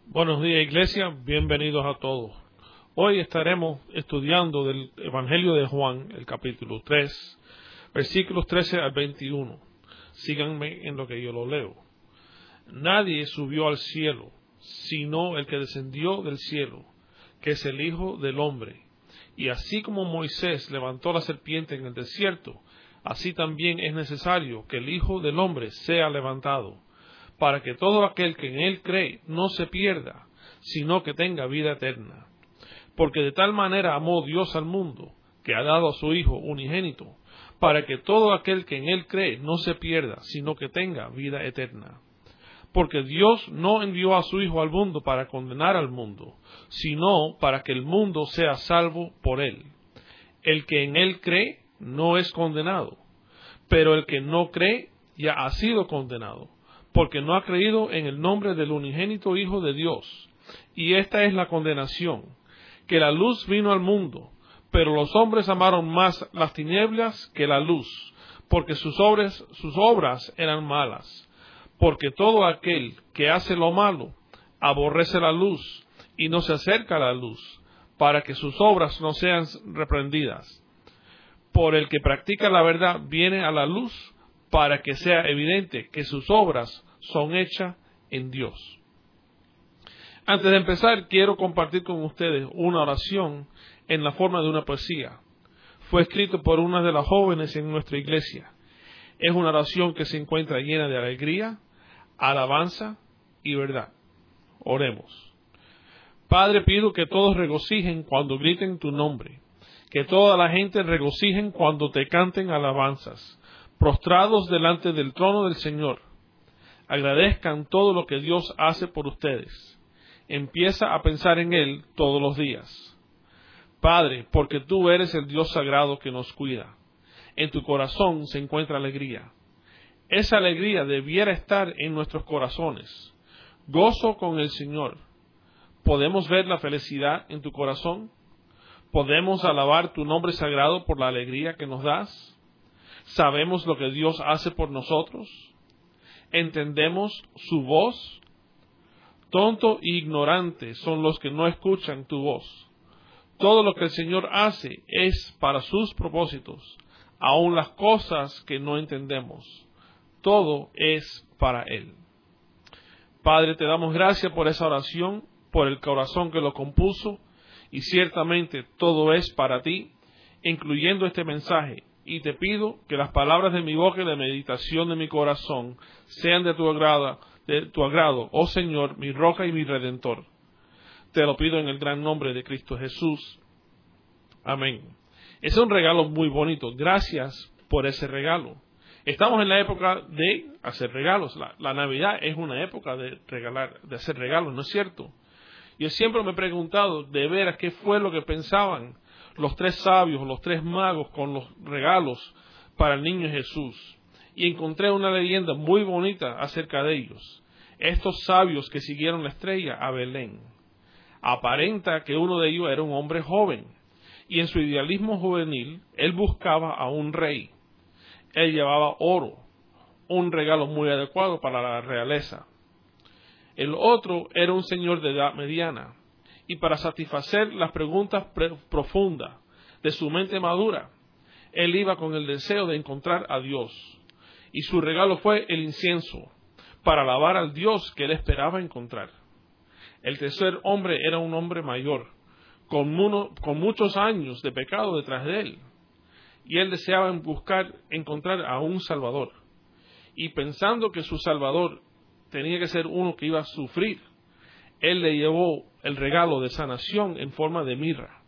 Buenos días, iglesia, bienvenidos a todos. Hoy estaremos estudiando del Evangelio de Juan, el capítulo 3, versículos 13 al 21. Síganme en lo que yo lo leo. Nadie subió al cielo, sino el que descendió del cielo, que es el Hijo del Hombre. Y así como Moisés levantó la serpiente en el desierto, así también es necesario que el Hijo del Hombre sea levantado, para que todo aquel que en él cree no se pierda, sino que tenga vida eterna. Porque de tal manera amó Dios al mundo, que ha dado a su Hijo unigénito, para que todo aquel que en él cree no se pierda, sino que tenga vida eterna. Porque Dios no envió a su Hijo al mundo para condenar al mundo, sino para que el mundo sea salvo por él. El que en él cree no es condenado, pero el que no cree ya ha sido condenado, porque no ha creído en el nombre del unigénito Hijo de Dios. Y esta es la condenación, que la luz vino al mundo, pero los hombres amaron más las tinieblas que la luz, porque sus obras eran malas. Porque todo aquel que hace lo malo aborrece la luz y no se acerca a la luz, para que sus obras no sean reprendidas. Por el que practica la verdad viene a la luz, para que sea evidente que sus obras son hechas en Dios. Antes de empezar, quiero compartir con ustedes una oración en la forma de una poesía. Fue escrito por una de las jóvenes en nuestra iglesia. Es una oración que se encuentra llena de alegría, alabanza y verdad. Oremos. Padre, pido que todos regocijen cuando griten tu nombre, que toda la gente regocijen cuando te canten alabanzas, prostrados delante del trono del Señor. Agradezcan todo lo que Dios hace por ustedes. Empieza a pensar en Él todos los días. Padre, porque tú eres el Dios sagrado que nos cuida. En tu corazón se encuentra alegría. Esa alegría debiera estar en nuestros corazones. Gozo con el Señor. ¿Podemos ver la felicidad en tu corazón? ¿Podemos alabar tu nombre sagrado por la alegría que nos das? ¿Sabemos lo que Dios hace por nosotros? ¿Entendemos su voz? Tonto e ignorante son los que no escuchan tu voz. Todo lo que el Señor hace es para sus propósitos, aun las cosas que no entendemos. Todo es para Él. Padre, te damos gracias por esa oración, por el corazón que lo compuso, y ciertamente todo es para ti, incluyendo este mensaje. Y te pido que las palabras de mi boca y la meditación de mi corazón sean de tu agrado, oh Señor, mi roca y mi redentor. Te lo pido en el gran nombre de Cristo Jesús. Amén. Ese es un regalo muy bonito. Gracias por ese regalo. Estamos en la época de hacer regalos. La Navidad es una época de regalar, de hacer regalos, ¿no es cierto? Yo siempre me he preguntado de veras qué fue lo que pensaban los tres sabios, los tres magos con los regalos para el niño Jesús. Y encontré una leyenda muy bonita acerca de ellos. Estos sabios que siguieron la estrella a Belén. Aparenta que uno de ellos era un hombre joven. Y en su idealismo juvenil, él buscaba a un rey. Él llevaba oro, un regalo muy adecuado para la realeza. El otro era un señor de edad mediana. Y para satisfacer las preguntas profundas de su mente madura, él iba con el deseo de encontrar a Dios. Y su regalo fue el incienso, para alabar al Dios que él esperaba encontrar. El tercer hombre era un hombre mayor, con muchos años de pecado detrás de él. Y él deseaba encontrar a un Salvador. Y pensando que su Salvador tenía que ser uno que iba a sufrir, él le llevó el regalo de sanación en forma de mirra.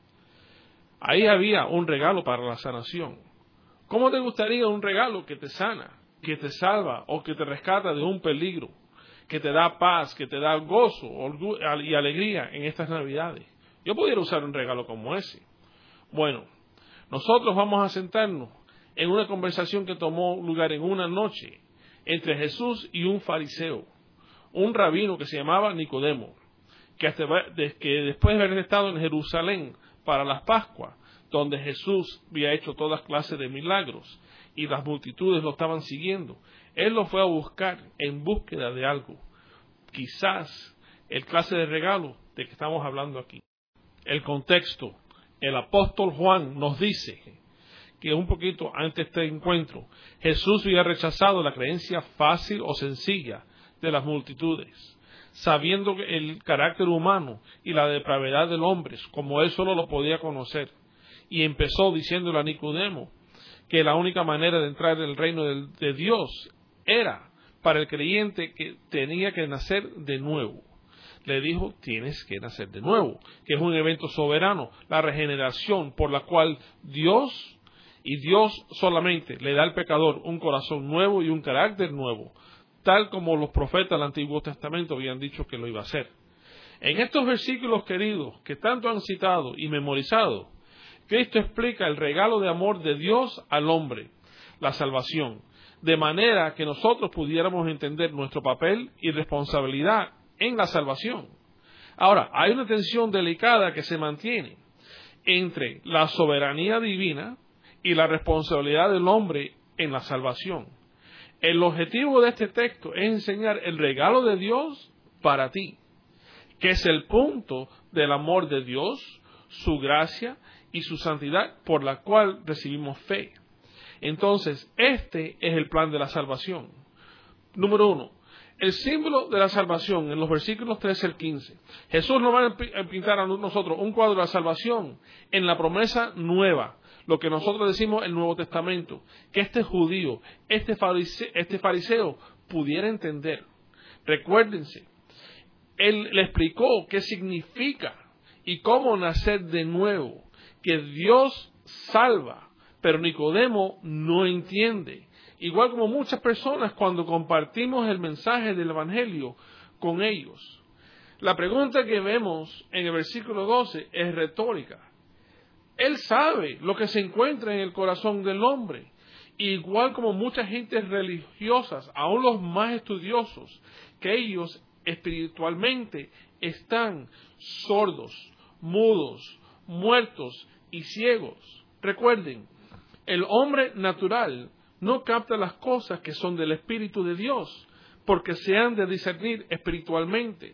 Ahí había un regalo para la sanación. ¿Cómo te gustaría un regalo que te sana, que te salva o que te rescata de un peligro, que te da paz, que te da gozo y alegría en estas Navidades? Yo pudiera usar un regalo como ese. Bueno, nosotros vamos a sentarnos en una conversación que tomó lugar en una noche entre Jesús y un fariseo, un rabino que se llamaba Nicodemo, que después de haber estado en Jerusalén para las Pascuas, donde Jesús había hecho todas clases de milagros y las multitudes lo estaban siguiendo, él lo fue a buscar en búsqueda de algo, quizás el clase de regalo de que estamos hablando aquí. El contexto, el apóstol Juan nos dice que un poquito antes de este encuentro, Jesús había rechazado la creencia fácil o sencilla de las multitudes, sabiendo el carácter humano y la depravidad del hombre, como él solo lo podía conocer, y empezó diciéndole a Nicodemo que la única manera de entrar en el reino de Dios era para el creyente que tenía que nacer de nuevo. Le dijo, tienes que nacer de nuevo, que es un evento soberano, la regeneración por la cual Dios solamente le da al pecador un corazón nuevo y un carácter nuevo, tal como los profetas del Antiguo Testamento habían dicho que lo iba a hacer. En estos versículos, queridos, que tanto han citado y memorizado, Cristo explica el regalo de amor de Dios al hombre, la salvación, de manera que nosotros pudiéramos entender nuestro papel y responsabilidad en la salvación. Ahora, hay una tensión delicada que se mantiene entre la soberanía divina y la responsabilidad del hombre en la salvación. El objetivo de este texto es enseñar el regalo de Dios para ti, que es el punto del amor de Dios, su gracia y su santidad por la cual recibimos fe. Entonces, este es el plan de la salvación. Número 1. El símbolo de la salvación en los versículos 13 al 15. Jesús nos va a pintar a nosotros un cuadro de la salvación en la promesa nueva, lo que nosotros decimos el Nuevo Testamento, que este judío, este fariseo pudiera entender. Recuérdense, él le explicó qué significa y cómo nacer de nuevo, que Dios salva, pero Nicodemo no entiende. Igual como muchas personas cuando compartimos el mensaje del Evangelio con ellos. La pregunta que vemos en el versículo 12 es retórica. Él sabe lo que se encuentra en el corazón del hombre. Igual como muchas gentes religiosas, aún los más estudiosos, que ellos espiritualmente están sordos, mudos, muertos y ciegos. Recuerden, el hombre natural no capta las cosas que son del Espíritu de Dios, porque se han de discernir espiritualmente.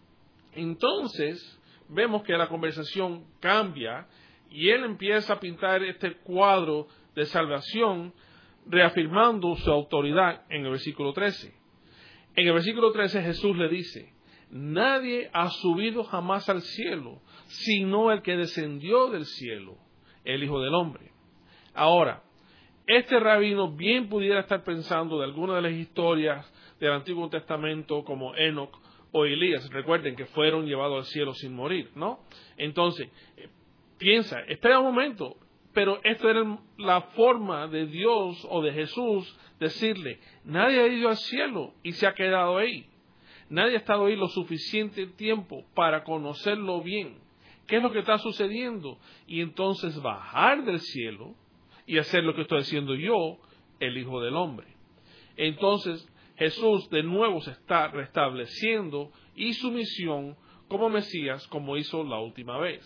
Entonces, vemos que la conversación cambia y él empieza a pintar este cuadro de salvación, reafirmando su autoridad en el versículo 13. En el versículo 13 Jesús le dice, nadie ha subido jamás al cielo, sino el que descendió del cielo, el Hijo del Hombre. Ahora, este rabino bien pudiera estar pensando de alguna de las historias del Antiguo Testamento como Enoc o Elías. Recuerden que fueron llevados al cielo sin morir, ¿no? Entonces, piensa, espera un momento, pero esta era la forma de Dios o de Jesús decirle, nadie ha ido al cielo y se ha quedado ahí. Nadie ha estado ahí lo suficiente tiempo para conocerlo bien. ¿Qué es lo que está sucediendo? Y entonces bajar del cielo y hacer lo que estoy haciendo yo, el Hijo del Hombre. Entonces, Jesús de nuevo se está restableciendo y su misión como Mesías, como hizo la última vez.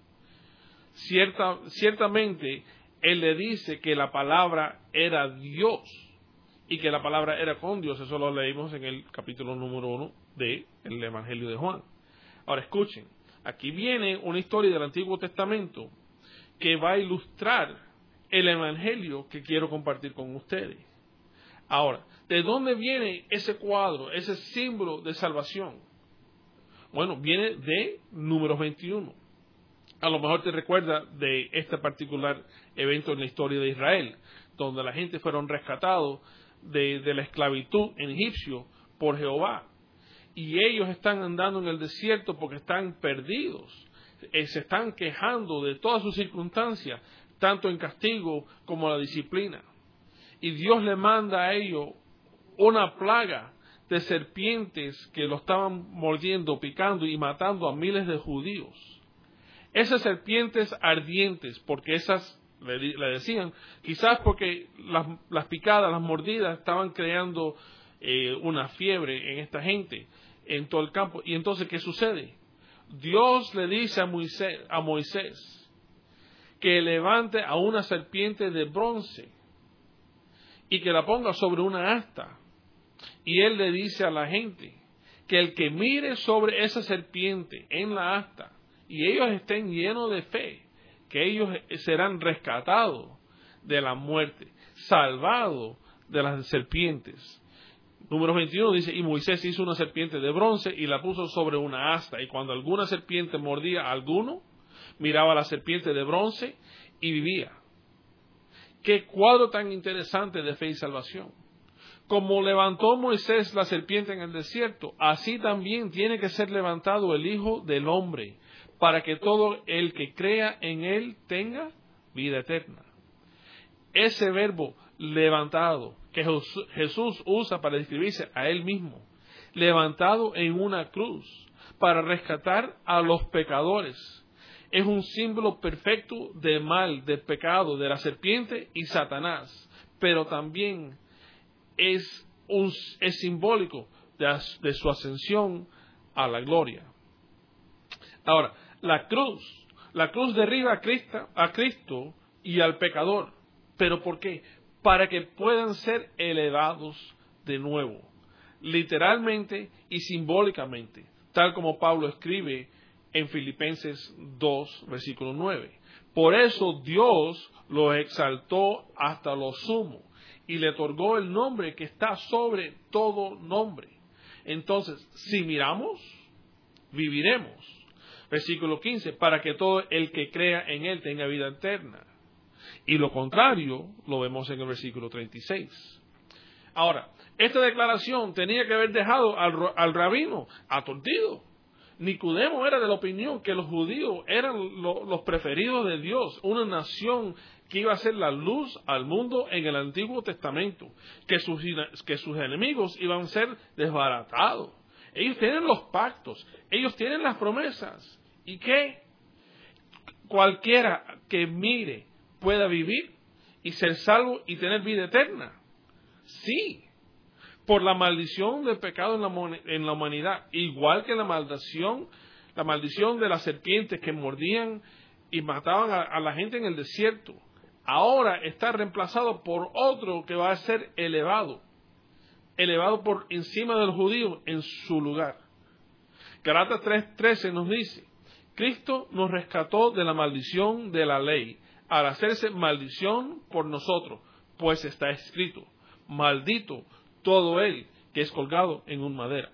Ciertamente, Él le dice que la palabra era Dios y que la palabra era con Dios. Eso lo leímos en el capítulo número 1 del Evangelio de Juan. Ahora escuchen, aquí viene una historia del Antiguo Testamento que va a ilustrar el Evangelio que quiero compartir con ustedes. Ahora, ¿de dónde viene ese cuadro, ese símbolo de salvación? Bueno, viene de Números 21. A lo mejor te recuerda de este particular evento en la historia de Israel, donde la gente fueron rescatados de la esclavitud en Egipcio por Jehová. Y ellos están andando en el desierto porque están perdidos. Se están quejando de todas sus circunstancias, tanto en castigo como la disciplina. Y Dios le manda a ellos una plaga de serpientes que lo estaban mordiendo, picando y matando a miles de judíos. Esas serpientes ardientes, porque esas le decían, quizás porque las picadas, las mordidas estaban creando una fiebre en esta gente, en todo el campo. Y entonces, ¿qué sucede? Dios le dice a Moisés que levante a una serpiente de bronce y que la ponga sobre una asta. Y él le dice a la gente que el que mire sobre esa serpiente en la asta, y ellos estén llenos de fe, que ellos serán rescatados de la muerte, salvados de las serpientes. Número 21 dice, y Moisés hizo una serpiente de bronce y la puso sobre una asta, y cuando alguna serpiente mordía a alguno, miraba a la serpiente de bronce y vivía. Qué cuadro tan interesante de fe y salvación. Como levantó Moisés la serpiente en el desierto, así también tiene que ser levantado el Hijo del Hombre, para que todo el que crea en él tenga vida eterna. Ese verbo levantado que Jesús usa para describirse a él mismo, levantado en una cruz para rescatar a los pecadores, es un símbolo perfecto de mal, de pecado, de la serpiente y Satanás, pero también es simbólico de su ascensión a la gloria. Ahora, la cruz derriba a Cristo y al pecador. ¿Pero por qué? Para que puedan ser elevados de nuevo, literalmente y simbólicamente, tal como Pablo escribe en Filipenses 2, versículo 9. Por eso Dios lo exaltó hasta lo sumo y le otorgó el nombre que está sobre todo nombre. Entonces, si miramos, viviremos. Versículo 15, para que todo el que crea en él tenga vida eterna. Y lo contrario lo vemos en el versículo 36. Ahora, esta declaración tenía que haber dejado al rabino aturdido. Nicodemo era de la opinión que los judíos eran los preferidos de Dios, una nación que iba a ser la luz al mundo en el Antiguo Testamento, que sus enemigos iban a ser desbaratados. Ellos tienen los pactos, ellos tienen las promesas. ¿Y qué? Cualquiera que mire pueda vivir y ser salvo y tener vida eterna. Sí, por la maldición del pecado en la humanidad, igual que la maldición de las serpientes que mordían y mataban a la gente en el desierto. Ahora está reemplazado por otro que va a ser elevado por encima de los judíos en su lugar. Gálatas 3:13 nos dice, Cristo nos rescató de la maldición de la ley, al hacerse maldición por nosotros, pues está escrito, maldito todo él que es colgado en un madera.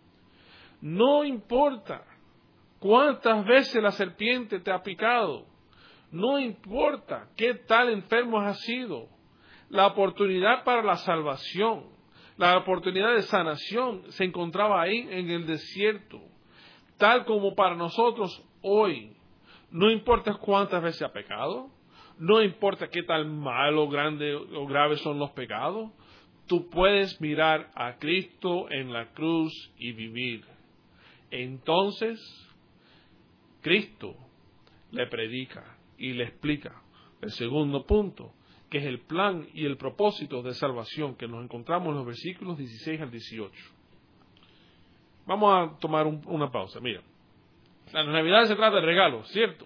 No importa cuántas veces la serpiente te ha picado, no importa qué tal enfermo has sido, la oportunidad para la salvación, la oportunidad de sanación se encontraba ahí en el desierto, tal como para nosotros hoy. No importa cuántas veces ha pecado, no importa qué tan malo, grande o grave son los pecados, tú puedes mirar a Cristo en la cruz y vivir. Entonces, Cristo le predica y le explica el segundo punto, que es el plan y el propósito de salvación que nos encontramos en los versículos 16 al 18. Vamos a tomar una pausa. Mira, la Navidad se trata de regalos, ¿cierto?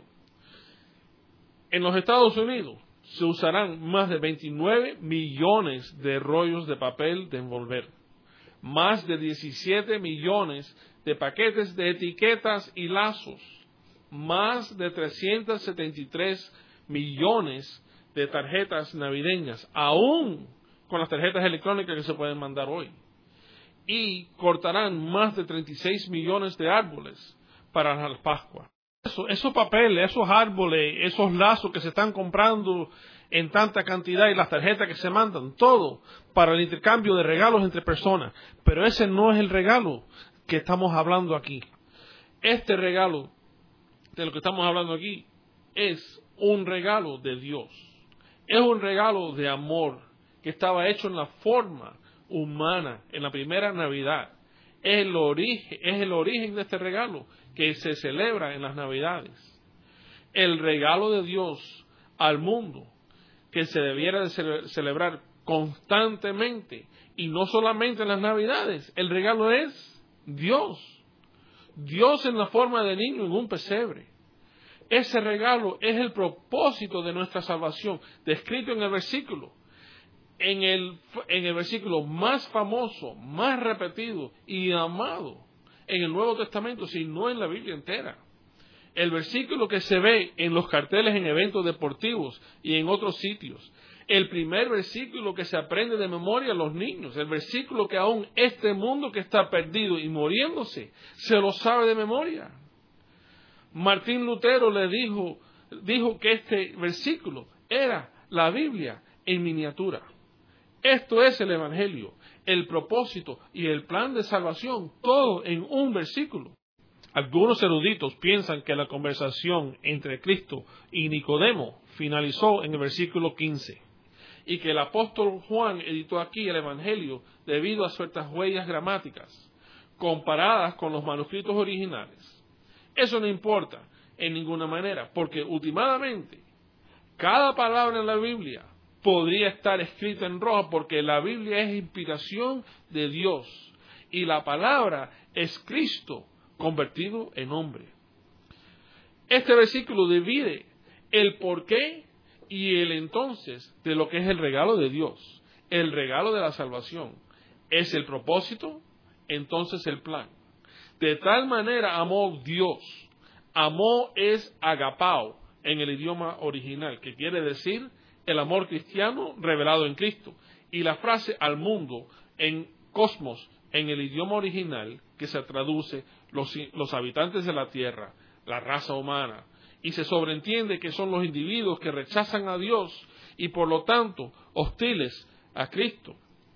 En los Estados Unidos se usarán más de 29 millones de rollos de papel de envolver, más de 17 millones de paquetes de etiquetas y lazos, más de 373 millones de tarjetas navideñas, aún con las tarjetas electrónicas que se pueden mandar hoy. Y cortarán más de 36 millones de árboles para la Pascua. Esos papeles, esos árboles, esos lazos que se están comprando en tanta cantidad y las tarjetas que se mandan, todo para el intercambio de regalos entre personas. Pero ese no es el regalo que estamos hablando aquí. Este regalo de lo que estamos hablando aquí es un regalo de Dios. Es un regalo de amor que estaba hecho en la forma humana en la primera Navidad. Es el origen de este regalo que se celebra en las Navidades. El regalo de Dios al mundo que se debiera de celebrar constantemente y no solamente en las Navidades. El regalo es Dios. Dios en la forma de niño en un pesebre. Ese regalo es el propósito de nuestra salvación, descrito en el versículo. En el versículo más famoso, más repetido y amado en el Nuevo Testamento, sino en la Biblia entera. El versículo que se ve en los carteles en eventos deportivos y en otros sitios. El primer versículo que se aprende de memoria a los niños. El versículo que aún este mundo que está perdido y muriéndose se lo sabe de memoria. Martín Lutero le dijo que este versículo era la Biblia en miniatura. Esto es el Evangelio, el propósito y el plan de salvación, todo en un versículo. Algunos eruditos piensan que la conversación entre Cristo y Nicodemo finalizó en el versículo 15 y que el apóstol Juan editó aquí el Evangelio debido a ciertas huellas gramáticas comparadas con los manuscritos originales. Eso no importa en ninguna manera, porque últimamente cada palabra en la Biblia podría estar escrita en rojo, porque la Biblia es inspiración de Dios y la palabra es Cristo convertido en hombre. Este versículo divide el porqué y el entonces de lo que es el regalo de Dios, el regalo de la salvación. Es el propósito, entonces el plan. De tal manera amó Dios. Amó es agapao en el idioma original, que quiere decir el amor cristiano revelado en Cristo. Y la frase al mundo en cosmos, en el idioma original, que se traduce los habitantes de la tierra, la raza humana, y se sobreentiende que son los individuos que rechazan a Dios y por lo tanto hostiles a Cristo.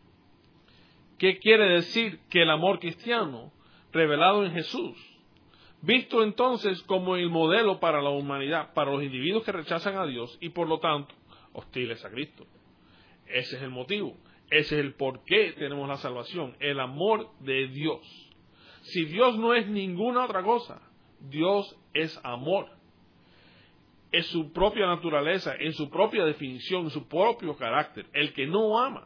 ¿Qué quiere decir que el amor cristiano revelado en Jesús, visto entonces como el modelo para la humanidad, para los individuos que rechazan a Dios y por lo tanto hostiles a Cristo? Ese es el motivo, ese es el por qué tenemos la salvación, el amor de Dios. Si Dios no es ninguna otra cosa, Dios es amor. Es su propia naturaleza, en su propia definición, en su propio carácter. El que no ama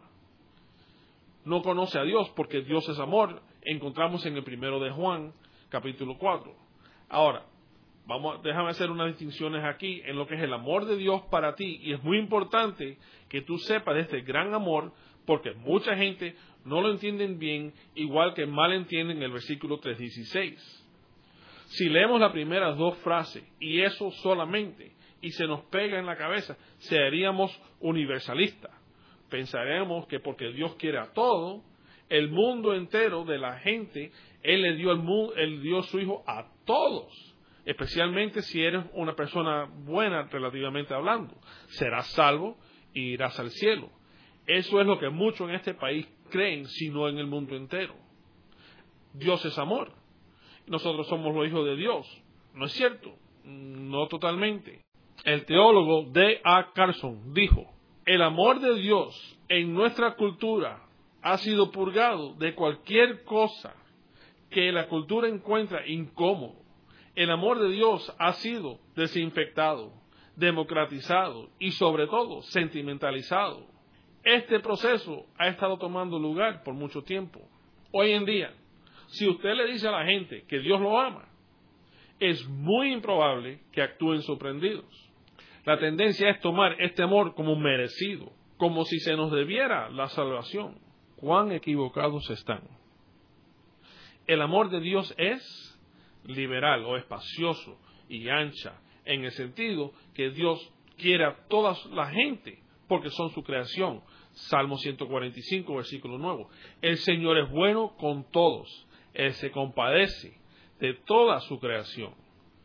no conoce a Dios, porque Dios es amor. Encontramos en el 1 de Juan, capítulo 4. Ahora, déjame hacer unas distinciones aquí en lo que es el amor de Dios para ti, y es muy importante que tú sepas de este gran amor, porque mucha gente no lo entienden bien, igual que mal entienden el versículo 3:16. Si leemos las primeras dos frases, y eso solamente, y se nos pega en la cabeza, seríamos universalistas. Pensaremos que porque Dios quiere a todo, el mundo entero de la gente, Él Él dio su Hijo a todos. Especialmente si eres una persona buena, relativamente hablando. Serás salvo y irás al cielo. Eso es lo que muchos en este país creen, sino en el mundo entero. Dios es amor. Nosotros somos los hijos de Dios. ¿No es cierto? No totalmente. El teólogo D.A. Carson dijo: el amor de Dios en nuestra cultura ha sido purgado de cualquier cosa que la cultura encuentra incómodo. El amor de Dios ha sido desinfectado, democratizado y sobre todo sentimentalizado. Este proceso ha estado tomando lugar por mucho tiempo. Hoy en día, si usted le dice a la gente que Dios lo ama, es muy improbable que actúen sorprendidos. La tendencia es tomar este amor como merecido, como si se nos debiera la salvación. ¿Cuán equivocados están? El amor de Dios es liberal o espacioso y ancha, en el sentido que Dios quiere a toda la gente, porque son su creación. Salmo 145, versículo 9. El Señor es bueno con todos. Él se compadece de toda su creación.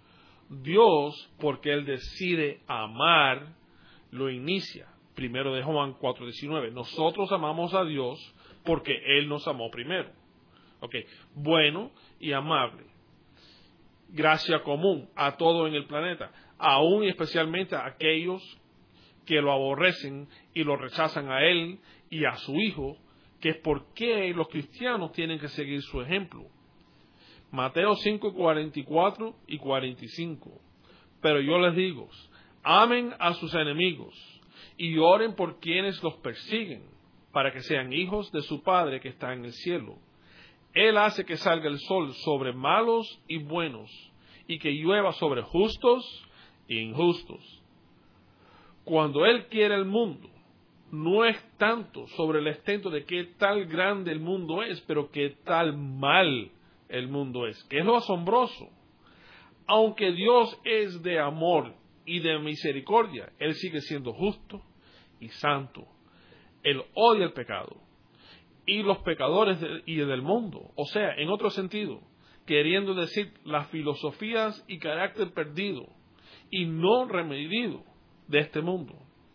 Dios, porque Él decide amar, lo inicia. 1 de Juan 4:19. Nosotros amamos a Dios porque Él nos amó primero. Bueno y amable. Gracia común a todo en el planeta, aún y especialmente a aquellos que lo aborrecen y lo rechazan a Él y a su Hijo, que es por qué los cristianos tienen que seguir su ejemplo. Mateo 5:44 y 45. Pero yo les digo, amen a sus enemigos y oren por quienes los persiguen, para que sean hijos de su Padre que está en el cielo. Él hace que salga el sol sobre malos y buenos, y que llueva sobre justos e injustos. Cuando Él quiere el mundo, no es tanto sobre el extento de qué tal grande el mundo es, pero qué tal mal el mundo es. ¿Qué es lo asombroso? Aunque Dios es de amor y de misericordia, Él sigue siendo justo y santo. Él odia el pecado y los pecadores del mundo. O sea, en otro sentido, queriendo decir las filosofías y carácter perdido y no remedido de este mundo.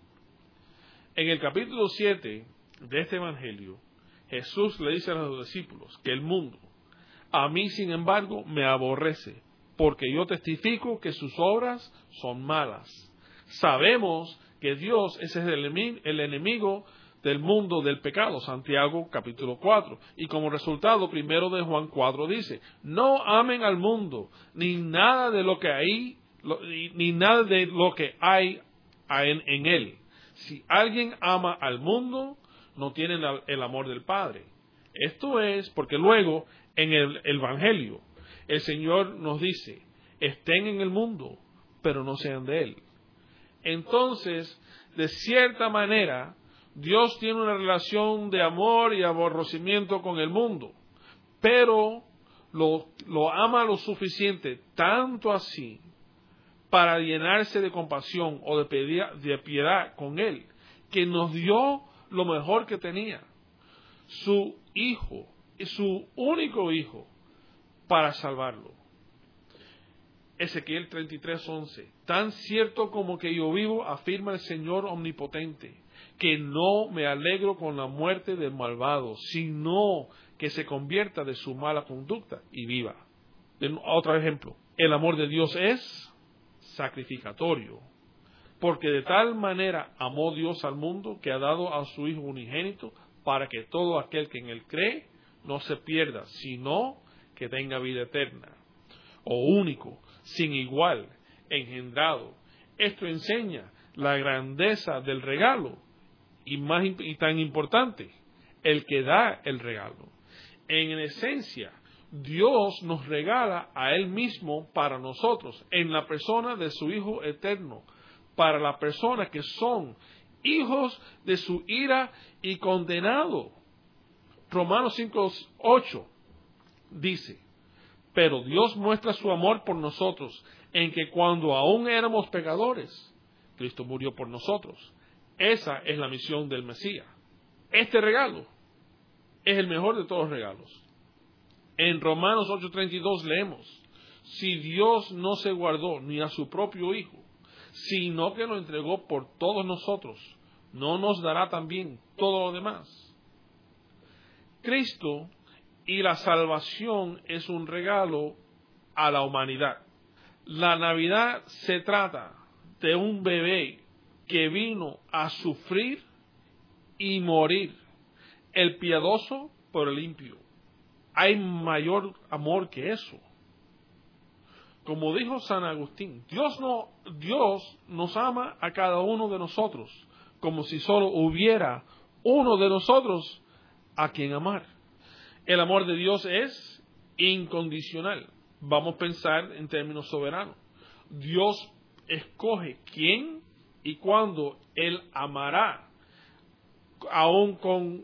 En el capítulo 7 de este Evangelio, Jesús le dice a los discípulos que el mundo, a mí sin embargo, me aborrece, porque yo testifico que sus obras son malas. Sabemos que Dios es el enemigo del mundo del pecado, Santiago capítulo 4. Y como resultado, primero de Juan 4 dice, no amen al mundo, ni nada de lo que hay, ni nada de lo que hay en él. Si alguien ama al mundo, no tiene el amor del Padre. Esto es porque luego, en el Evangelio, el Señor nos dice, estén en el mundo, pero no sean de él. Entonces, de cierta manera, Dios tiene una relación de amor y aborrecimiento con el mundo, pero lo ama lo suficiente, tanto así, para llenarse de compasión o de piedad con él, que nos dio lo mejor que tenía, su hijo, su único hijo, para salvarlo. Ezequiel 33:11. Tan cierto como que yo vivo, afirma el Señor omnipotente, que no me alegro con la muerte del malvado, sino que se convierta de su mala conducta y viva. Otro ejemplo, el amor de Dios es sacrificatorio, porque de tal manera amó Dios al mundo que ha dado a su Hijo unigénito para que todo aquel que en él cree no se pierda, sino que tenga vida eterna. O único, sin igual, engendrado. Esto enseña la grandeza del regalo y tan importante, el que da el regalo. En esencia, Dios nos regala a Él mismo para nosotros, en la persona de su Hijo eterno, para las personas que son hijos de su ira y condenado. Romanos 5:8 dice, pero Dios muestra su amor por nosotros, en que cuando aún éramos pecadores, Cristo murió por nosotros. Esa es la misión del Mesías. Este regalo es el mejor de todos los regalos. En Romanos 8:32 leemos, si Dios no se guardó ni a su propio Hijo, sino que lo entregó por todos nosotros, ¿no nos dará también todo lo demás? Cristo y la salvación es un regalo a la humanidad. La Navidad se trata de un bebé que vino a sufrir y morir, el piadoso por el impío. Hay mayor amor que eso. Como dijo San Agustín, Dios nos ama a cada uno de nosotros, como si solo hubiera uno de nosotros a quien amar. El amor de Dios es incondicional. Vamos a pensar en términos soberanos. Dios escoge quién y cuándo Él amará, aún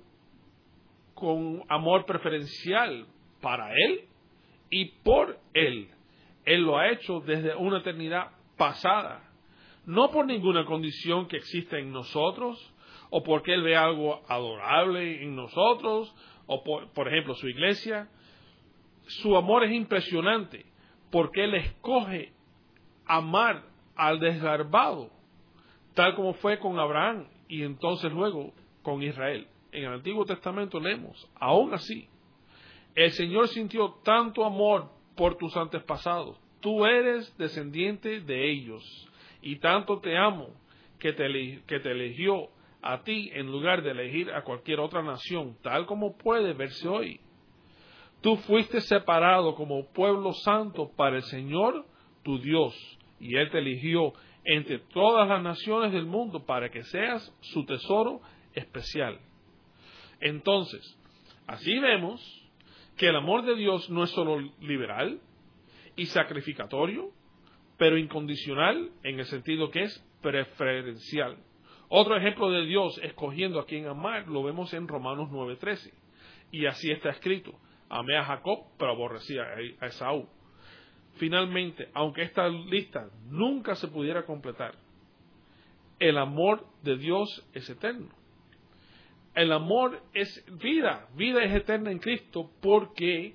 con amor preferencial para Él y por Él. Él lo ha hecho desde una eternidad pasada, no por ninguna condición que exista en nosotros, o porque Él ve algo adorable en nosotros, o por ejemplo su iglesia. Su amor es impresionante, porque Él escoge amar al desgarbado, tal como fue con Abraham y entonces luego con Israel. En el Antiguo Testamento leemos, aún así, el Señor sintió tanto amor por tus antepasados, tú eres descendiente de ellos, y tanto te amo que te eligió a ti en lugar de elegir a cualquier otra nación, tal como puede verse hoy. Tú fuiste separado como pueblo santo para el Señor tu Dios, y Él te eligió entre todas las naciones del mundo para que seas su tesoro especial. Entonces, así vemos que el amor de Dios no es solo liberal y sacrificatorio, pero incondicional en el sentido que es preferencial. Otro ejemplo de Dios escogiendo a quien amar lo vemos en Romanos 9:13. Y así está escrito, Amé a Jacob, pero aborrecí a Esaú. Finalmente, aunque esta lista nunca se pudiera completar, el amor de Dios es eterno. El amor es vida. Vida es eterna en Cristo porque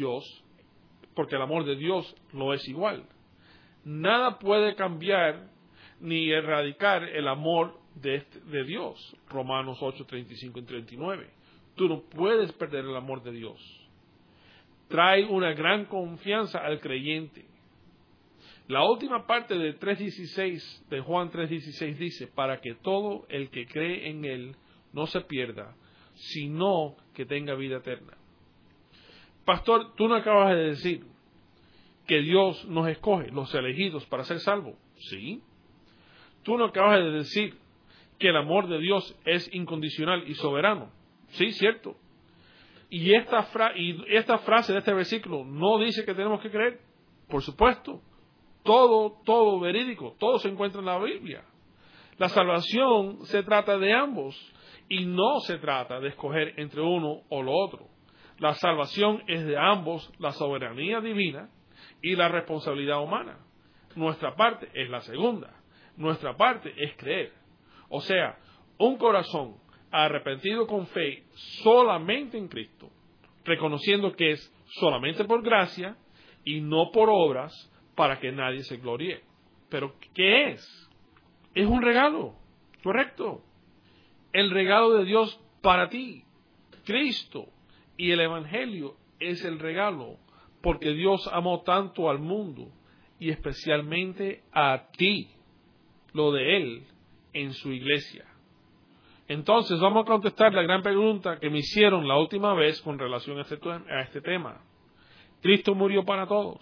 el amor de Dios no es igual. Nada puede cambiar ni erradicar el amor de Dios. Romanos 8, 35 y 39. Tú no puedes perder el amor de Dios. Trae una gran confianza al creyente. La última parte de Juan 3:16 dice, para que todo el que cree en Él no se pierda, sino que tenga vida eterna. Pastor, tú no acabas de decir que Dios nos escoge, los elegidos, para ser salvos. Sí. Tú no acabas de decir que el amor de Dios es incondicional y soberano. Sí, cierto. Y esta frase de este versículo no dice que tenemos que creer. Por supuesto. Todo verídico. Todo se encuentra en la Biblia. La salvación se trata de ambos. Y no se trata de escoger entre uno o lo otro. La salvación es de ambos, la soberanía divina y la responsabilidad humana. Nuestra parte es la segunda. Nuestra parte es creer. O sea, un corazón arrepentido con fe solamente en Cristo, reconociendo que es solamente por gracia y no por obras para que nadie se gloríe. Pero, ¿qué es? Es un regalo, correcto. El regalo de Dios para ti, Cristo, y el Evangelio es el regalo, porque Dios amó tanto al mundo y especialmente a ti, lo de Él en su iglesia. Entonces vamos a contestar la gran pregunta que me hicieron la última vez con relación a este tema. ¿Cristo murió para todos?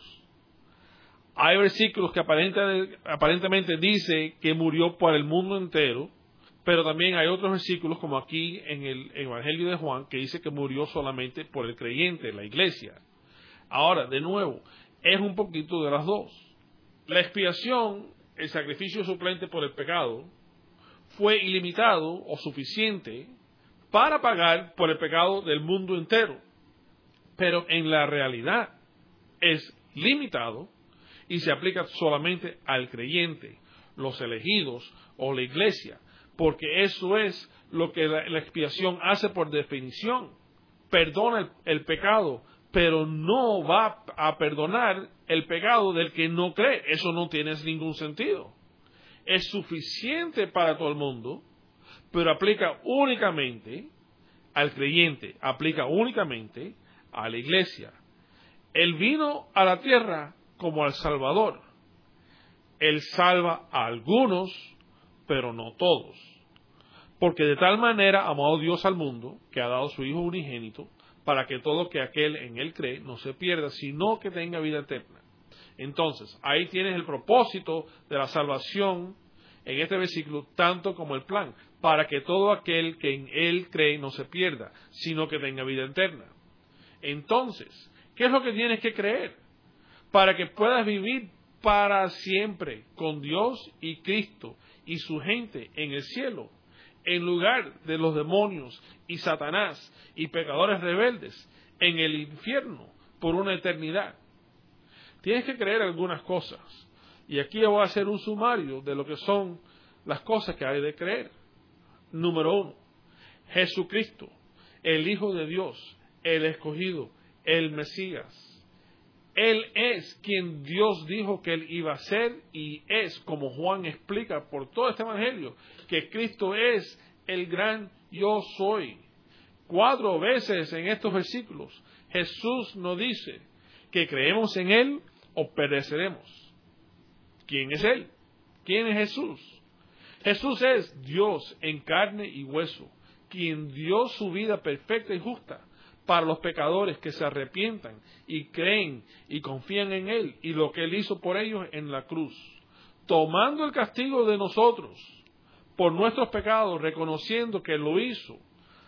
Hay versículos que aparentemente dice que murió por el mundo entero, pero también hay otros versículos, como aquí en el Evangelio de Juan, que dice que murió solamente por el creyente, la iglesia. Ahora, de nuevo, es un poquito de las dos. La expiación, el sacrificio suplente por el pecado, fue ilimitado o suficiente para pagar por el pecado del mundo entero. Pero en la realidad es limitado y se aplica solamente al creyente, los elegidos o la iglesia, porque eso es lo que la expiación hace por definición. Perdona el pecado, pero no va a perdonar el pecado del que no cree. Eso no tiene ningún sentido. Es suficiente para todo el mundo, pero aplica únicamente al creyente, aplica únicamente a la iglesia. Él vino a la tierra como al Salvador. Él salva a algunos, pero no todos. Porque de tal manera amó Dios al mundo, que ha dado su Hijo unigénito, para que todo que aquel en Él cree no se pierda, sino que tenga vida eterna. Entonces, ahí tienes el propósito de la salvación en este versículo, tanto como el plan, para que todo aquel que en Él cree no se pierda, sino que tenga vida eterna. Entonces, ¿qué es lo que tienes que creer? Para que puedas vivir para siempre con Dios y Cristo y su gente en el cielo, en lugar de los demonios y Satanás y pecadores rebeldes en el infierno por una eternidad. Tienes que creer algunas cosas. Y aquí voy a hacer un sumario de lo que son las cosas que hay de creer. Número 1. Jesucristo, el Hijo de Dios, el escogido, el Mesías. Él es quien Dios dijo que Él iba a ser y es, como Juan explica por todo este Evangelio, que Cristo es el gran yo soy. 4 veces en estos versículos Jesús nos dice que creemos en Él o pereceremos. ¿Quién es Él? ¿Quién es Jesús? Jesús es Dios en carne y hueso, quien dio su vida perfecta y justa para los pecadores que se arrepientan y creen y confían en Él y lo que Él hizo por ellos en la cruz, tomando el castigo de nosotros por nuestros pecados, reconociendo que lo hizo,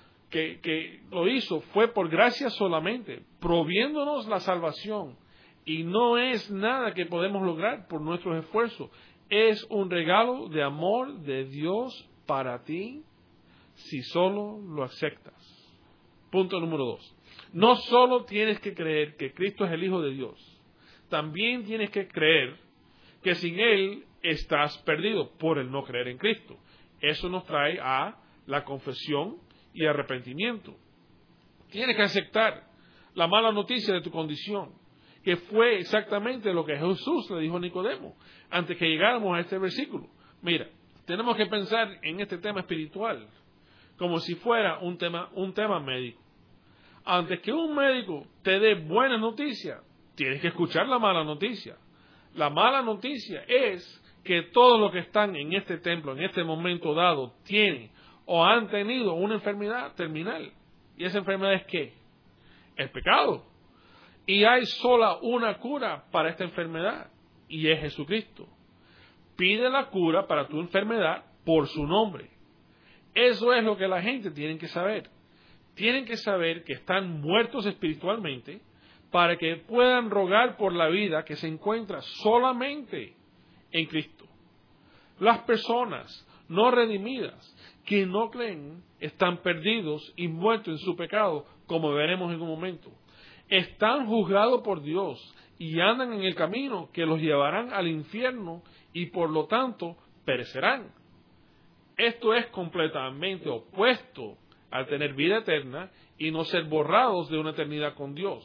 que lo hizo fue por gracia solamente, proviéndonos la salvación. Y no es nada que podemos lograr por nuestros esfuerzos. Es un regalo de amor de Dios para ti si solo lo aceptas. Punto número 2. No solo tienes que creer que Cristo es el Hijo de Dios, también tienes que creer que sin Él estás perdido por el no creer en Cristo. Eso nos trae a la confesión y arrepentimiento. Tienes que aceptar la mala noticia de tu condición, que fue exactamente lo que Jesús le dijo a Nicodemo antes que llegáramos a este versículo. Mira, tenemos que pensar en este tema espiritual como si fuera un tema médico. Antes que un médico te dé buenas noticias, tienes que escuchar la mala noticia. La mala noticia es que todos los que están en este templo, en este momento dado, tienen o han tenido una enfermedad terminal. ¿Y esa enfermedad es qué? El pecado. Y hay sola una cura para esta enfermedad, y es Jesucristo. Pide la cura para tu enfermedad por su nombre. Eso es lo que la gente tiene que saber. Tienen que saber que están muertos espiritualmente para que puedan rogar por la vida que se encuentra solamente en Cristo. Las personas no redimidas que no creen están perdidos y muertos en su pecado, como veremos en un momento. Están juzgados por Dios y andan en el camino que los llevarán al infierno y por lo tanto perecerán. Esto es completamente opuesto al tener vida eterna y no ser borrados de una eternidad con Dios.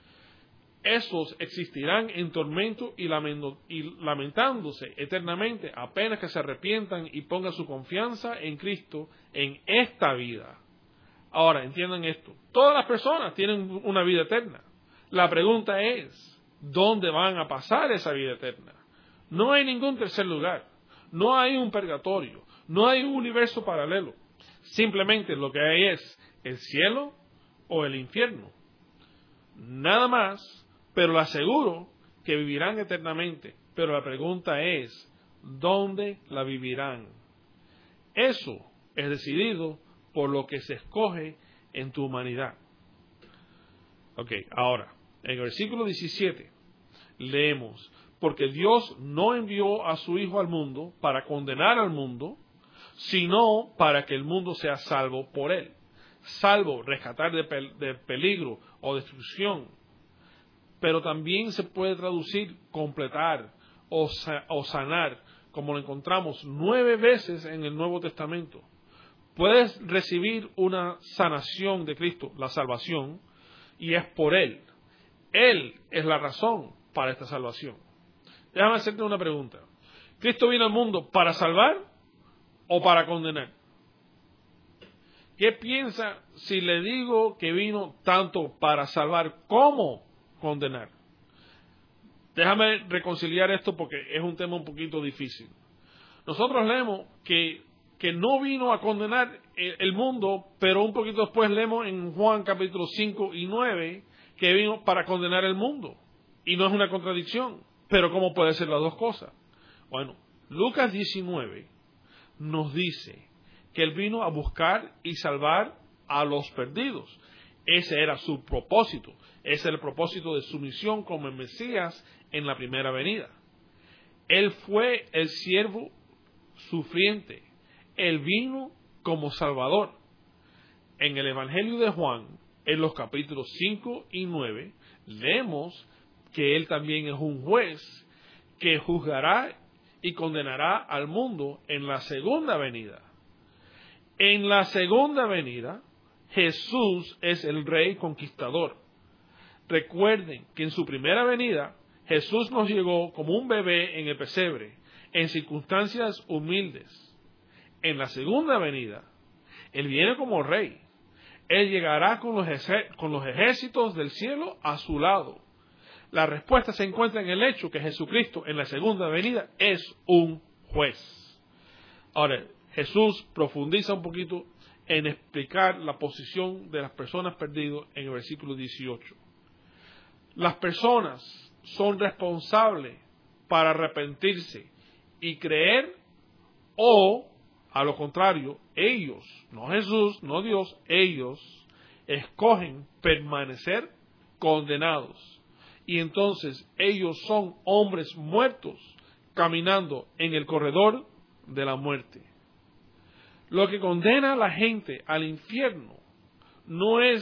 Esos existirán en tormento y lamentándose eternamente apenas que se arrepientan y pongan su confianza en Cristo en esta vida. Ahora, entiendan esto. Todas las personas tienen una vida eterna. La pregunta es, ¿dónde van a pasar esa vida eterna? No hay ningún tercer lugar. No hay un purgatorio. No hay un universo paralelo. Simplemente lo que hay es el cielo o el infierno. Nada más, pero le aseguro que vivirán eternamente. Pero la pregunta es, ¿dónde la vivirán? Eso es decidido por lo que se escoge en tu humanidad. Ok, ahora, en el versículo 17, leemos, porque Dios no envió a su Hijo al mundo para condenar al mundo, sino para que el mundo sea salvo por él. Salvo, rescatar de peligro o destrucción. Pero también se puede traducir completar o sanar, como lo encontramos 9 veces en el Nuevo Testamento. Puedes recibir una sanación de Cristo, la salvación, y es por Él. Él es la razón para esta salvación. Déjame hacerte una pregunta. ¿Cristo vino al mundo para salvar o para condenar? ¿Qué piensa si le digo que vino tanto para salvar como condenar? Déjame reconciliar esto porque es un tema un poquito difícil. Nosotros leemos que no vino a condenar el mundo, pero un poquito después leemos en Juan capítulo 5 y 9 que vino para condenar el mundo. Y no es una contradicción, pero ¿cómo puede ser las dos cosas? Bueno, Lucas 19 nos dice que Él vino a buscar y salvar a los perdidos. Ese era su propósito. Ese era el propósito de su misión como el Mesías en la primera venida. Él fue el siervo sufriente. Él vino como Salvador. En el Evangelio de Juan, en los capítulos 5 y 9, leemos que Él también es un juez que juzgará y condenará al mundo en la segunda venida. En la segunda venida, Jesús es el Rey conquistador. Recuerden que en su primera venida, Jesús nos llegó como un bebé en el pesebre, en circunstancias humildes. En la segunda venida, Él viene como Rey. Él llegará con los ejércitos del cielo a su lado. La respuesta se encuentra en el hecho que Jesucristo en la segunda venida es un juez. Ahora, Jesús profundiza un poquito en explicar la posición de las personas perdidas en el versículo 18. Las personas son responsables para arrepentirse y creer, o a lo contrario, ellos, no Jesús, no Dios, ellos escogen permanecer condenados. Y entonces ellos son hombres muertos caminando en el corredor de la muerte. Lo que condena a la gente al infierno no es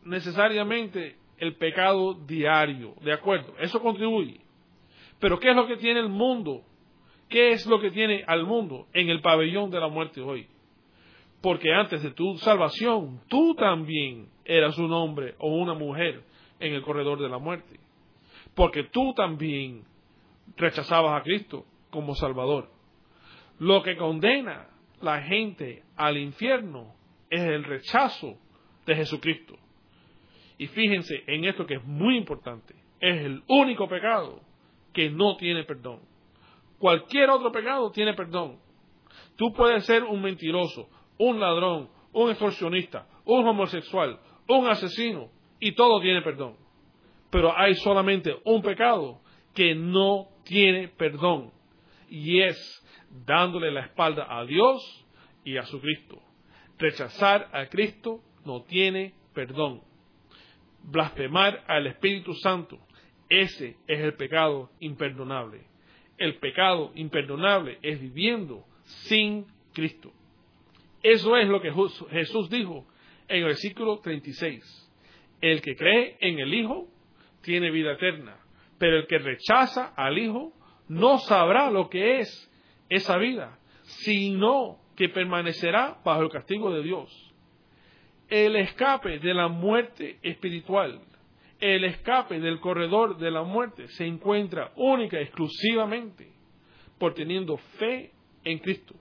necesariamente el pecado diario, ¿de acuerdo? Eso contribuye. Pero ¿qué es lo que tiene el mundo? ¿Qué es lo que tiene al mundo en el pabellón de la muerte hoy? Porque antes de tu salvación, tú también eras un hombre o una mujer en el corredor de la muerte. Porque tú también rechazabas a Cristo como Salvador. Lo que condena la gente al infierno es el rechazo de Jesucristo. Y fíjense en esto que es muy importante. Es el único pecado que no tiene perdón. Cualquier otro pecado tiene perdón. Tú puedes ser un mentiroso, un ladrón, un extorsionista, un homosexual, un asesino, y todo tiene perdón. Pero hay solamente un pecado que no tiene perdón, y es dándole la espalda a Dios y a su Cristo. Rechazar a Cristo no tiene perdón. Blasfemar al Espíritu Santo, ese es el pecado imperdonable. El pecado imperdonable es viviendo sin Cristo. Eso es lo que Jesús dijo en el versículo 36. El que cree en el Hijo tiene vida eterna, pero el que rechaza al Hijo no sabrá lo que es esa vida, sino que permanecerá bajo el castigo de Dios. El escape de la muerte espiritual, el escape del corredor de la muerte se encuentra única y exclusivamente por teniendo fe en Cristo.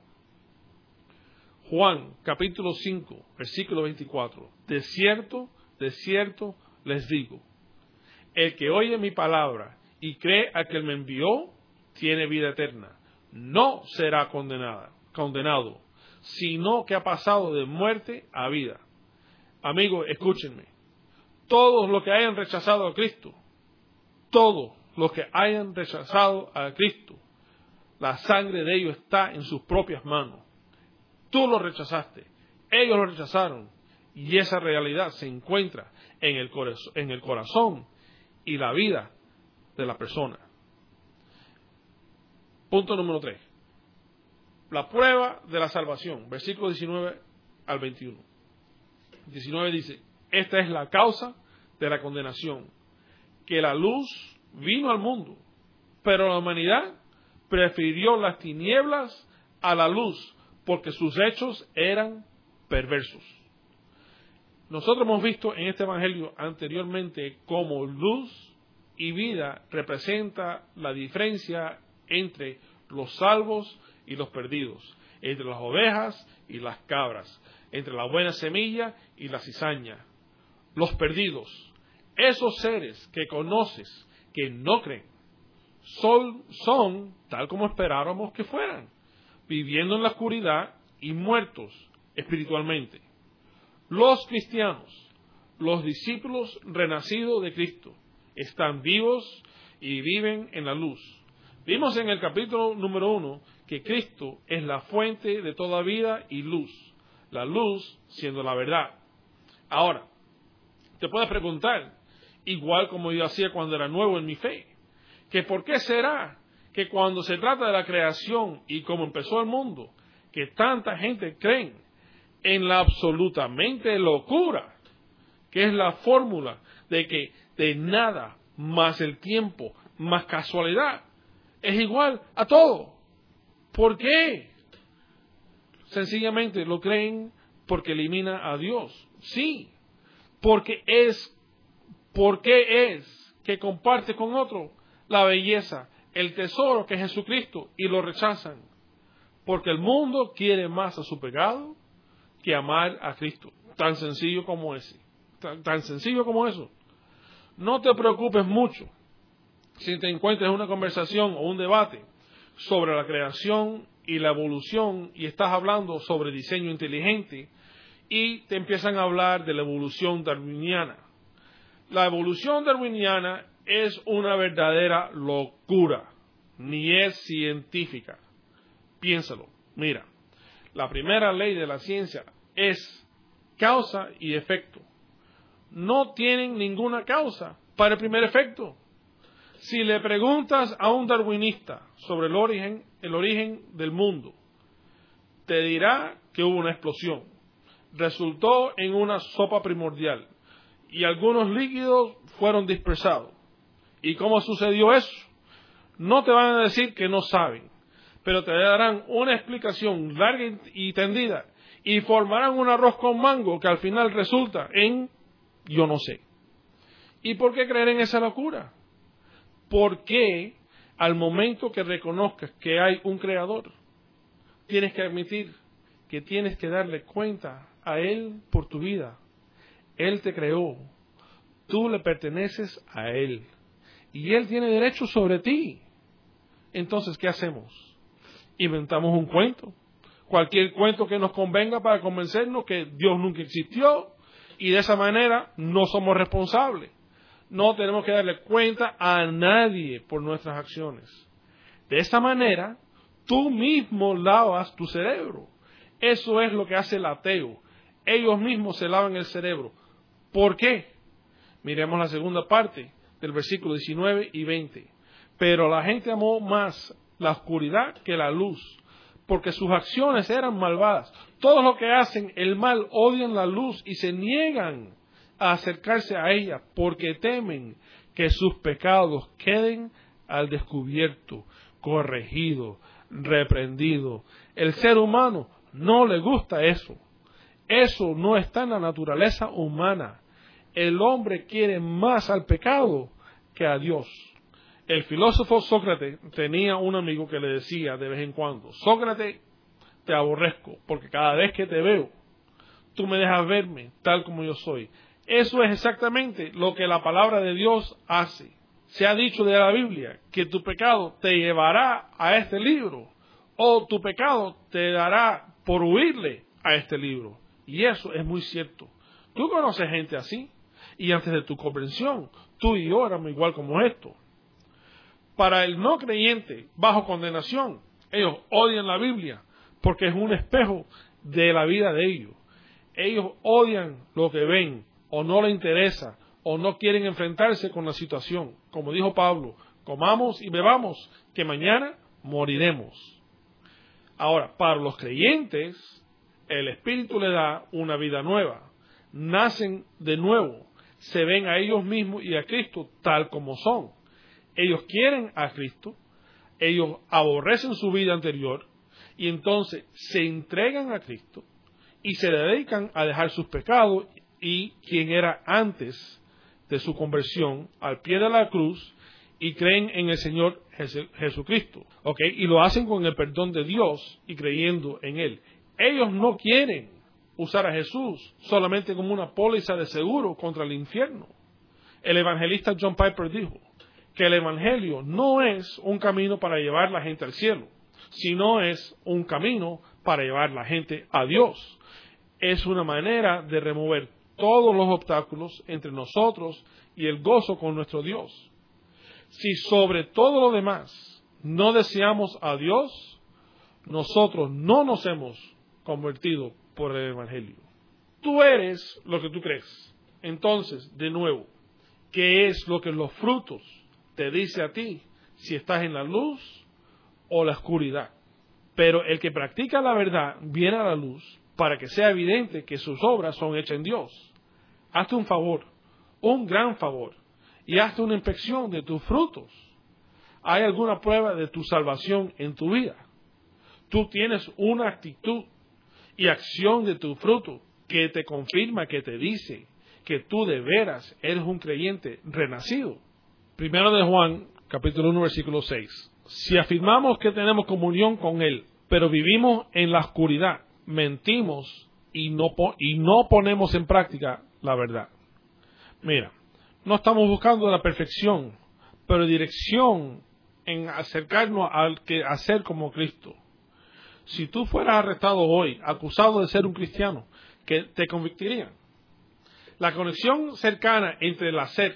Juan capítulo 5, versículo 24. De cierto les digo, el que oye mi palabra y cree a que me envió, tiene vida eterna. No será condenado, sino que ha pasado de muerte a vida. Amigos, escúchenme. Todos los que hayan rechazado a Cristo, todos los que hayan rechazado a Cristo, la sangre de ellos está en sus propias manos. Tú lo rechazaste, ellos lo rechazaron, y esa realidad se encuentra en el corazón y la vida de la persona. Punto número 3. La prueba de la salvación, versículo 19 al 21. 19 dice, esta es la causa de la condenación, que la luz vino al mundo, pero la humanidad prefirió las tinieblas a la luz, porque sus hechos eran perversos. Nosotros hemos visto en este evangelio anteriormente cómo luz y vida representa la diferencia entre los salvos y los perdidos, entre las ovejas y las cabras, entre la buena semilla y la cizaña. Los perdidos, esos seres que conoces, que no creen, son tal como esperábamos que fueran, viviendo en la oscuridad y muertos espiritualmente. Los cristianos, los discípulos renacidos de Cristo, están vivos y viven en la luz. Vimos en el capítulo número 1 que Cristo es la fuente de toda vida y luz, la luz siendo la verdad. Ahora, te puedes preguntar, igual como yo hacía cuando era nuevo en mi fe, que por qué será que cuando se trata de la creación y cómo empezó el mundo, que tanta gente cree en la absolutamente locura, que es la fórmula de que de nada más el tiempo más casualidad es igual a todo. ¿Por qué? Sencillamente lo creen porque elimina a Dios. Sí, porque es que comparte con otro la belleza, el tesoro que es Jesucristo, y lo rechazan. Porque el mundo quiere más a su pecado que amar a Cristo. Tan sencillo como ese. Tan sencillo como eso. No te preocupes mucho si te encuentras en una conversación o un debate sobre la creación y la evolución y estás hablando sobre diseño inteligente y te empiezan a hablar de la evolución darwiniana. La evolución darwiniana es una verdadera locura, ni es científica. Piénsalo, mira, la primera ley de la ciencia es causa y efecto. No tienen ninguna causa para el primer efecto. Si le preguntas a un darwinista sobre el origen del mundo, te dirá que hubo una explosión. Resultó en una sopa primordial. y algunos líquidos fueron dispersados. ¿Y cómo sucedió eso? No te van a decir que no saben, pero te darán una explicación larga y tendida y formarán un arroz con mango que al final resulta en yo no sé. ¿Y por qué creer en esa locura? Porque al momento que reconozcas que hay un creador, tienes que admitir que tienes que darle cuenta a Él por tu vida. Él te creó, tú le perteneces a Él y Él tiene derecho sobre ti. Entonces, ¿qué hacemos? Inventamos un cuento, cualquier cuento que nos convenga para convencernos que Dios nunca existió y de esa manera no somos responsables. No tenemos que darle cuenta a nadie por nuestras acciones. De esa manera, tú mismo lavas tu cerebro. Eso es lo que hace el ateo. Ellos mismos se lavan el cerebro. ¿Por qué? Miremos la segunda parte del versículo 19 y 20. Pero la gente amó más la oscuridad que la luz, porque sus acciones eran malvadas. Todos los que hacen el mal odian la luz y se niegan a acercarse a ella, porque temen que sus pecados queden al descubierto, corregido, reprendido. El ser humano no le gusta eso. Eso no está en la naturaleza humana. El hombre quiere más al pecado que a Dios. El filósofo Sócrates tenía un amigo que le decía de vez en cuando: Sócrates, te aborrezco, porque cada vez que te veo, tú me dejas verme tal como yo soy. Eso es exactamente lo que la palabra de Dios hace. Se ha dicho de la Biblia que tu pecado te llevará a este libro, o tu pecado te dará por huirle a este libro. Y eso es muy cierto. Tú conoces gente así, y antes de tu conversión, tú y yo éramos igual como esto. Para el no creyente bajo condenación, ellos odian la Biblia porque es un espejo de la vida de ellos. Ellos odian lo que ven, o no les interesa, o no quieren enfrentarse con la situación. Como dijo Pablo, comamos y bebamos, que mañana moriremos. Ahora, para los creyentes, el Espíritu les da una vida nueva. Nacen de nuevo, se ven a ellos mismos y a Cristo tal como son. Ellos quieren a Cristo, ellos aborrecen su vida anterior y entonces se entregan a Cristo y se dedican a dejar sus pecados y quien era antes de su conversión al pie de la cruz y creen en el Señor Jesucristo. Y lo hacen con el perdón de Dios y creyendo en Él. Ellos no quieren usar a Jesús solamente como una póliza de seguro contra el infierno. El evangelista John Piper dijo que el evangelio no es un camino para llevar la gente al cielo, sino es un camino para llevar la gente a Dios. Es una manera de remover todos los obstáculos entre nosotros y el gozo con nuestro Dios. Si sobre todo lo demás no deseamos a Dios, nosotros no nos hemos convertido por el evangelio. Tú eres lo que tú crees. Entonces, de nuevo, ¿qué es lo que los frutos te dice a ti si estás en la luz o la oscuridad? Pero el que practica la verdad viene a la luz para que sea evidente que sus obras son hechas en Dios. Hazte un favor, un gran favor, y hazte una inspección de tus frutos. ¿Hay alguna prueba de tu salvación en tu vida? Tú tienes una actitud y acción de tu fruto que te confirma, que te dice que tú de veras eres un creyente renacido. Primero de Juan, capítulo 1, versículo 6. Si afirmamos que tenemos comunión con Él, pero vivimos en la oscuridad, mentimos y no ponemos en práctica la verdad. Mira, no estamos buscando la perfección, pero dirección en acercarnos a ser como Cristo. Si tú fueras arrestado hoy, acusado de ser un cristiano, ¿qué te convictirían? La conexión cercana entre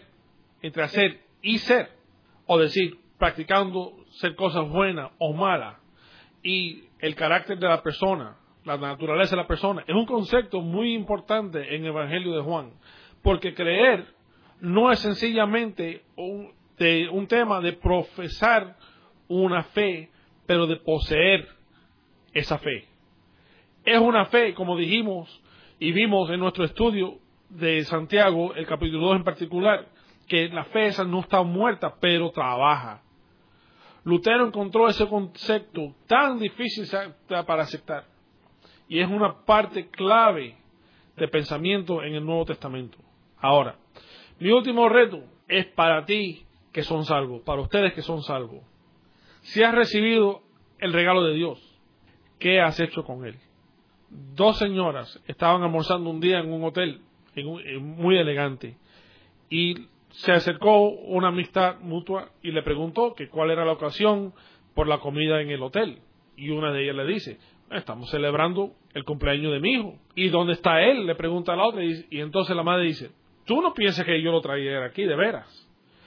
hacer y ser, o decir, practicando ser cosas buenas o malas, y el carácter de la persona, la naturaleza de la persona, es un concepto muy importante en el Evangelio de Juan, porque creer no es sencillamente un tema de profesar una fe, pero de poseer esa fe. Es una fe, como dijimos y vimos en nuestro estudio de Santiago, el capítulo 2 en particular, que la fe esa no está muerta, pero trabaja. Lutero encontró ese concepto tan difícil para aceptar. Y es una parte clave de pensamiento en el Nuevo Testamento. Ahora, mi último reto es para ti que son salvos, para ustedes que son salvos. Si has recibido el regalo de Dios, ¿qué has hecho con él? 2 señoras estaban almorzando un día en un hotel muy elegante y se acercó una amistad mutua y le preguntó que cuál era la ocasión por la comida en el hotel. Y una de ellas le dice: estamos celebrando el cumpleaños de mi hijo. ¿Y dónde está él?, le pregunta a la otra. Y entonces la madre dice: tú no piensas que yo lo traía aquí, de veras.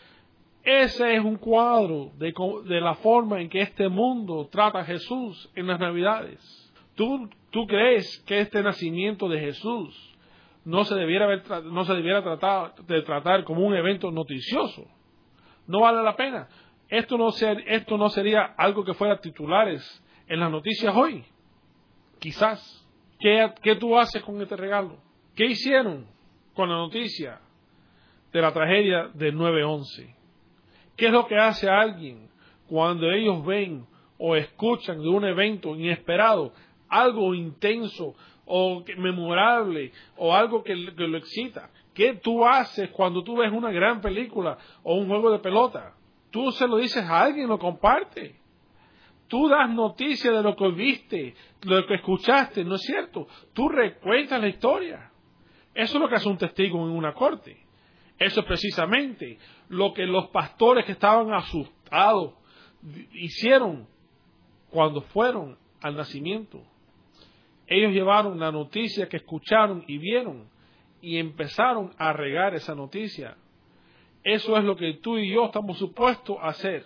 Ese es un cuadro de la forma en que este mundo trata a Jesús en las Navidades. ¿Tú crees que este nacimiento de Jesús no se debiera tratar como un evento noticioso? No vale la pena. Esto no sería algo que fuera titulares en las noticias hoy. Quizás. ¿Qué tú haces con este regalo? ¿Qué hicieron con la noticia de la tragedia del 9/11? ¿Qué es lo que hace a alguien cuando ellos ven o escuchan de un evento inesperado, algo intenso o memorable o algo que lo excita? ¿Qué tú haces cuando tú ves una gran película o un juego de pelota? Tú se lo dices a alguien, lo comparte. Tú das noticia de lo que viste, de lo que escuchaste, ¿no es cierto? Tú recuentas la historia. Eso es lo que hace un testigo en una corte. Eso es precisamente lo que los pastores que estaban asustados hicieron cuando fueron al nacimiento. Ellos llevaron la noticia que escucharon y vieron y empezaron a regar esa noticia. Eso es lo que tú y yo estamos supuestos a hacer,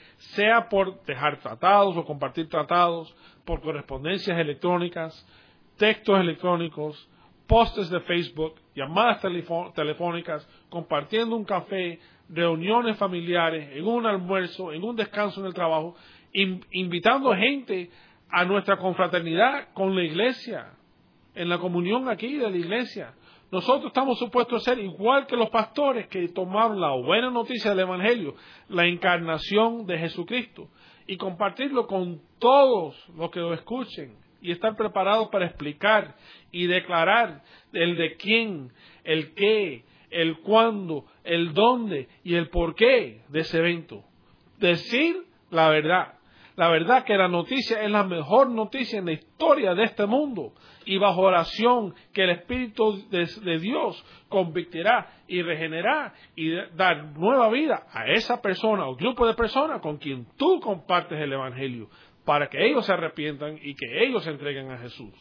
sea por dejar tratados o compartir tratados, por correspondencias electrónicas, textos electrónicos, posts de Facebook, llamadas telefónicas, compartiendo un café, reuniones familiares, en un almuerzo, en un descanso en el trabajo, invitando gente a nuestra confraternidad con la iglesia, en la comunión aquí de la iglesia. Nosotros estamos supuestos a ser igual que los pastores que tomaron la buena noticia del Evangelio, la encarnación de Jesucristo, y compartirlo con todos los que lo escuchen, y estar preparados para explicar y declarar el de quién, el qué, el cuándo, el dónde y el por qué de ese evento. Decir la verdad. La verdad que la noticia es la mejor noticia en la historia de este mundo, y bajo oración que el Espíritu de Dios convictirá y regenerará y dar nueva vida a esa persona o grupo de personas con quien tú compartes el Evangelio, para que ellos se arrepientan y que ellos se entreguen a Jesús.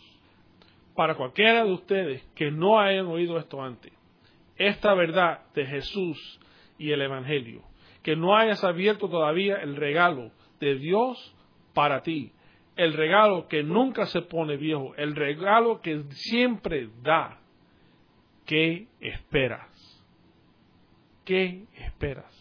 Para cualquiera de ustedes que no hayan oído esto antes, esta verdad de Jesús y el Evangelio, que no hayas abierto todavía el regalo de Dios para ti, el regalo que nunca se pone viejo, el regalo que siempre da. ¿Qué esperas? ¿Qué esperas?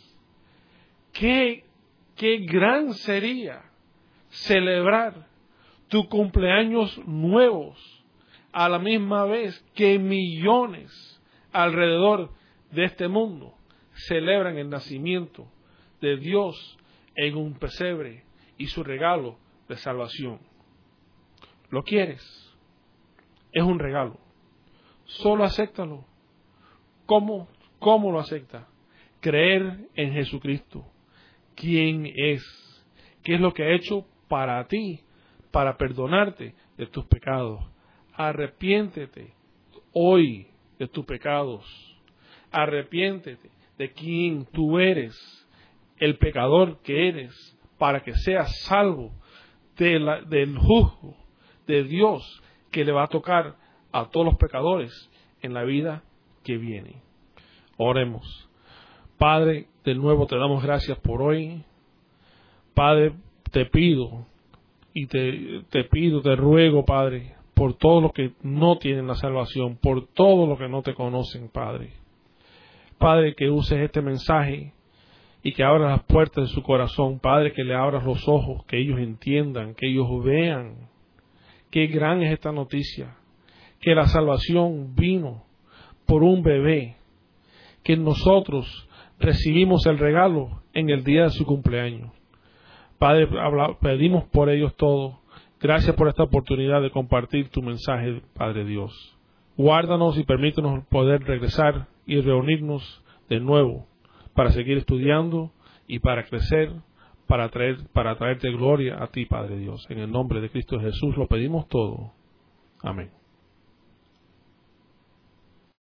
¿Qué gran sería celebrar tu cumpleaños nuevos a la misma vez que millones alrededor de este mundo celebran el nacimiento de Dios en un pesebre y su regalo de salvación? ¿Lo quieres? Es un regalo. Solo acéptalo. ¿Cómo lo acepta? Creer en Jesucristo. ¿Quién es? ¿Qué es lo que ha hecho para ti? Para perdonarte de tus pecados. Arrepiéntete hoy de tus pecados. Arrepiéntete de quién tú eres, el pecador que eres, para que seas salvo del juzgo de Dios que le va a tocar a todos los pecadores en la vida que viene. Oremos. Padre, de nuevo te damos gracias por hoy. Padre, te pido y te ruego, Padre, por todos los que no tienen la salvación, por todos los que no te conocen, Padre. Padre, que uses este mensaje y que abras las puertas de su corazón, Padre, que le abras los ojos, que ellos entiendan, que ellos vean qué gran es esta noticia, que la salvación vino por un bebé, que nosotros recibimos el regalo en el día de su cumpleaños. Padre, pedimos por ellos todos. Gracias por esta oportunidad de compartir tu mensaje, Padre Dios. Guárdanos y permítenos poder regresar y reunirnos de nuevo para seguir estudiando y para crecer, para traerte gloria a ti, Padre Dios. En el nombre de Cristo Jesús lo pedimos todo. Amén.